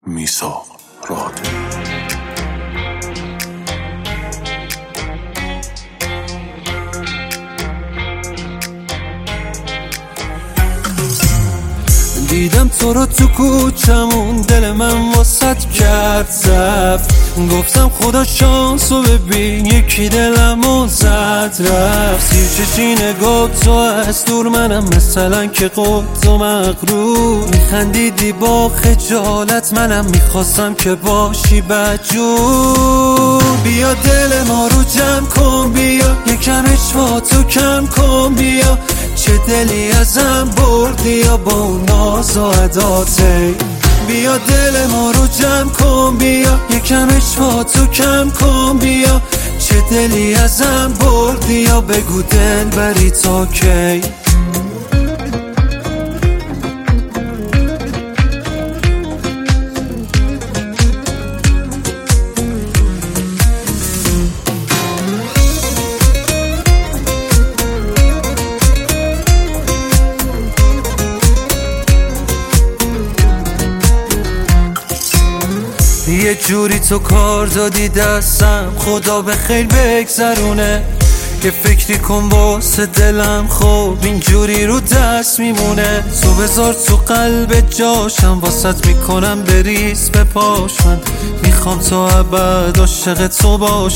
میثاق رادیو. دیدم تو رو تو کوچمون، دل من واسط کرد زفت. گفتم خدا شانسو ببین، یکی دلمو زد رفت. سیر چشی نگاه تو از دور، منم مثلا که قد و مغرور. میخندیدی با خجالت، منم میخواستم که باشی بدجور. بیا دل ما رو جمع کن، بیا یکم اشوا تو کم کن. بیا چه دلی ازم بردی یا با اون ناز و عداته. بیا دل ما رو جمع کن، بیا یکم اشوا تو کم کن. بیا چه دلی ازم بردی یا بگو دل بری تا کی. یه جوری تو کار دادی دستم، خدا به خیر بگذرونه. یه فکری کن واسه دلم، خب اینجوری رو دست میمونه. تو بذار تو قلب جاشم، واسط میکنم بریز به پاش. من میخوام تا ابد عاشق تو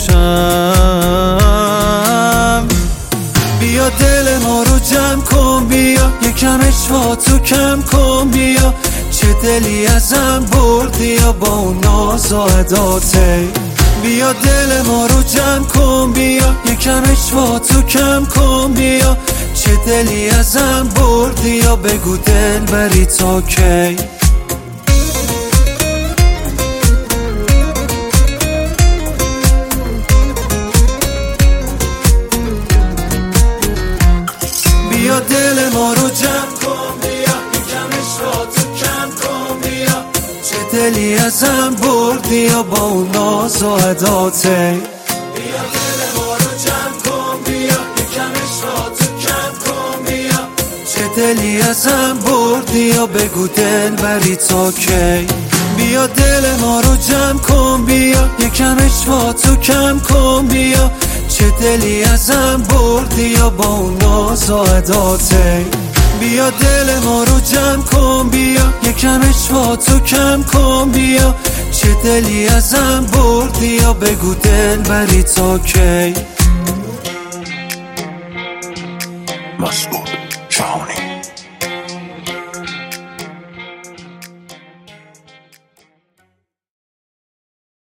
باشم. بیا دل ما رو جمع کن، بیا یکم اشوا تو کم کن. بیا چه دلی ازم بردی یا با اون ناز و عداته. بیا دل ما رو جمع کن، بیا یکم اشوا تو کم کن. بیا چه دلی ازم بردی یا بگو دل بری تا کی. بیا دل ما رو جمع کن، بیا یکم اشوا تو کم کن. بیا چه دلی ازم بردی یا با اون ناز و عداته. بیا دل ما رو جمع کن، بیا یکم اشوا تو کم کن. بیا چه دلی ازم بردی یا بگو دل بری تا کی. بیا دل ما رو جمع کن، بیا یکم اشوا تو کم کن. بیا چه دلی ازم بردی یا با اون ناز و عداته. بیا دل ما رو جمع کن، بیا یکم اشوا تو کم کن. بیا چه دلی ازم بردی یا بگو دل بری تا کی. مسعود جهانی.